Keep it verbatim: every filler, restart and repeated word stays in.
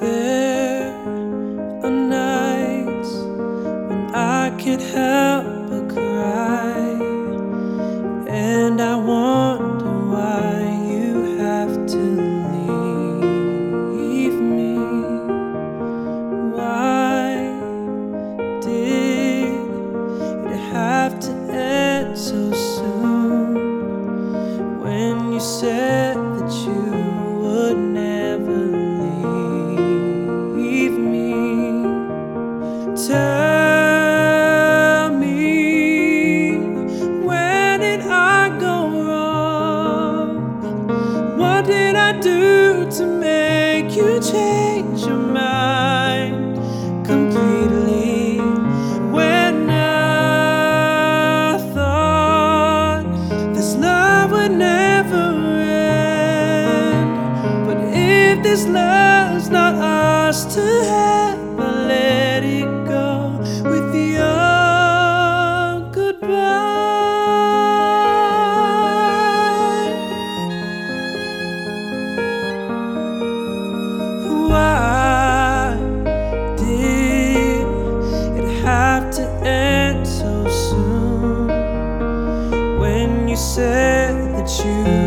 There are nights when I can't help but cry, and I wonder why you have to leave me. Why did it have to end so soon, when you said that you would never leave me? Tell me, where did I go wrong? What did I do to make you change your mind completely, when I thought this love would never end? But if this love's not ours to have, I'll let it go with your goodbye. Why did it have to end so soon, when you said that you